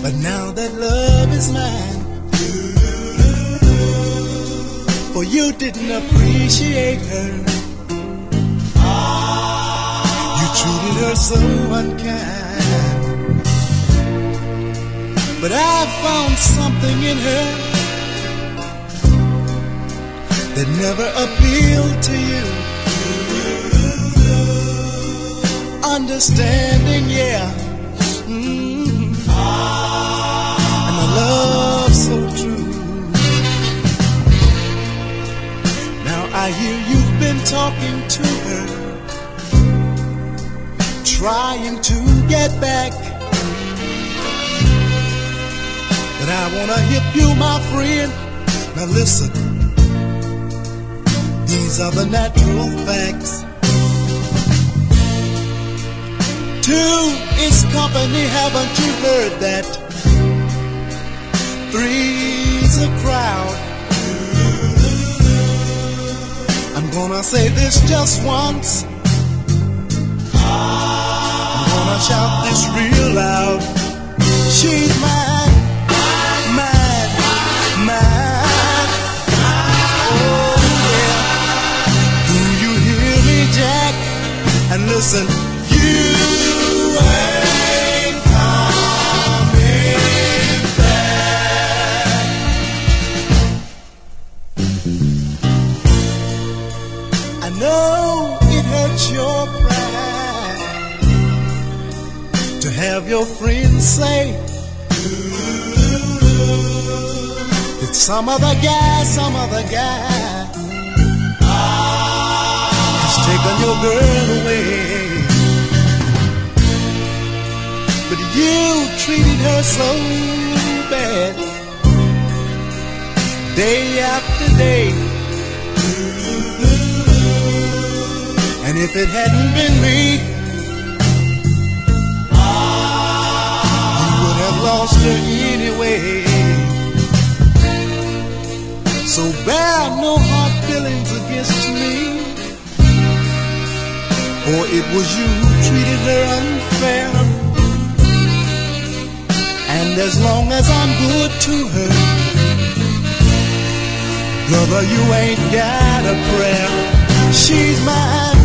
But now that love is mine, for you didn't appreciate her. You treated her so unkind. But I found something in her that never appealed to you. Understanding, yeah, and a love so true. Now I hear you've been talking to her, trying to get back. But I wanna hit you, my friend. Now listen, these are the natural facts. Two is company, haven't you heard that? Three's a crowd. I'm gonna say this just once. I'm gonna shout this real loud. She's mine, mine, mine. Oh yeah. Do you hear me, Jack? And listen, you ain't coming back. I know it hurts your pride to have your friends say that some other guy has taken your girl away. But you treated her so bad, day after day. And if it hadn't been me, you would have lost her anyway. So bear no hard feelings against me, for it was you who treated her unfair. And as long as I'm good to her, brother, you ain't got a prayer. She's mine.